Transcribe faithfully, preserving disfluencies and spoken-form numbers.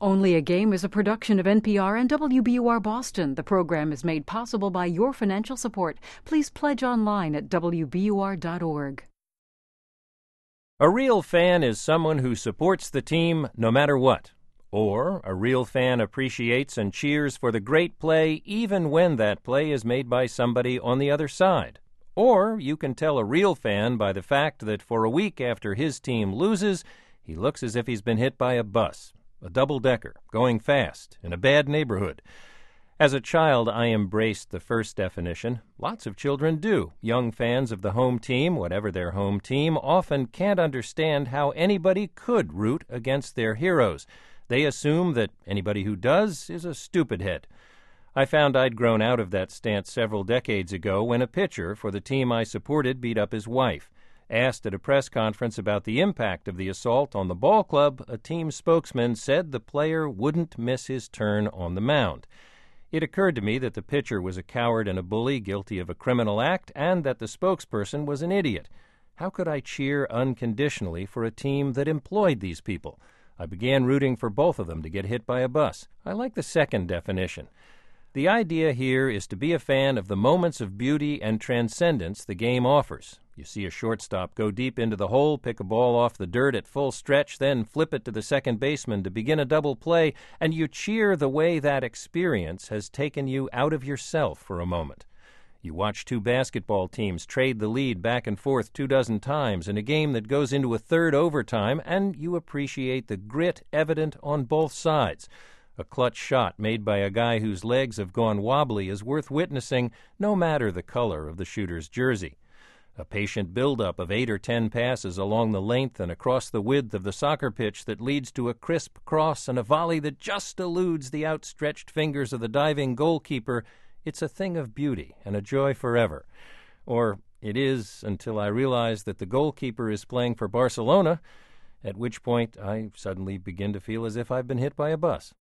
Only a Game is a production of N P R and W B U R Boston. The program is made possible by your financial support. Please pledge online at W B U R dot org. A real fan is someone who supports the team no matter what. Or a real fan appreciates and cheers for the great play even when that play is made by somebody on the other side. Or you can tell a real fan by the fact that for a week after his team loses, he looks as if he's been hit by a bus, a double-decker, going fast, in a bad neighborhood. As a child, I embraced the first definition. Lots of children do. Young fans of the home team, whatever their home team, often can't understand how anybody could root against their heroes. They assume that anybody who does is a stupid head. I found I'd grown out of that stance several decades ago when a pitcher for the team I supported beat up his wife. Asked at a press conference about the impact of the assault on the ball club, a team spokesman said the player wouldn't miss his turn on the mound. It occurred to me that the pitcher was a coward and a bully guilty of a criminal act, and that the spokesperson was an idiot. How could I cheer unconditionally for a team that employed these people? I began rooting for both of them to get hit by a bus. I like the second definition. The idea here is to be a fan of the moments of beauty and transcendence the game offers. You see a shortstop go deep into the hole, pick a ball off the dirt at full stretch, then flip it to the second baseman to begin a double play, and you cheer the way that experience has taken you out of yourself for a moment. You watch two basketball teams trade the lead back and forth two dozen times in a game that goes into a third overtime, and you appreciate the grit evident on both sides. A clutch shot made by a guy whose legs have gone wobbly is worth witnessing, no matter the color of the shooter's jersey. A patient buildup of eight or ten passes along the length and across the width of the soccer pitch that leads to a crisp cross and a volley that just eludes the outstretched fingers of the diving goalkeeper. It's a thing of beauty and a joy forever. Or it is until I realize that the goalkeeper is playing for Barcelona, at which point I suddenly begin to feel as if I've been hit by a bus.